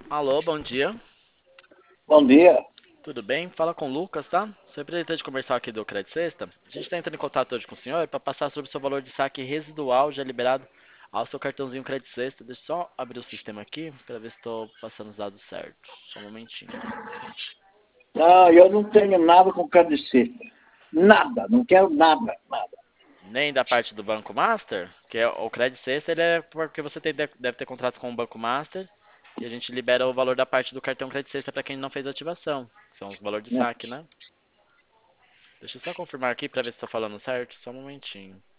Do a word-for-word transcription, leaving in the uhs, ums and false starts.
Alô, bom dia. Bom dia. Tudo bem? Fala com o Lucas, tá? Sou representante comercial aqui do Credit Sexta. A gente está entrando em contato hoje com o senhor para passar sobre o seu valor de saque residual já liberado ao seu cartãozinho Credit Sexta. Deixa eu só abrir o sistema aqui para ver se estou passando os dados certos. Só um momentinho. Não, eu não tenho nada com cardecista. Nada, não quero nada, nada. Nem da parte do Banco Master, que é o Credit Sexta, ele é porque você tem- deve ter contrato com o Banco Master e a gente libera o valor da parte do cartão Credit Sexta para quem não fez ativação, que são os valores de Né? saque, né? Deixa eu só confirmar aqui para ver se estou falando certo. Só um momentinho.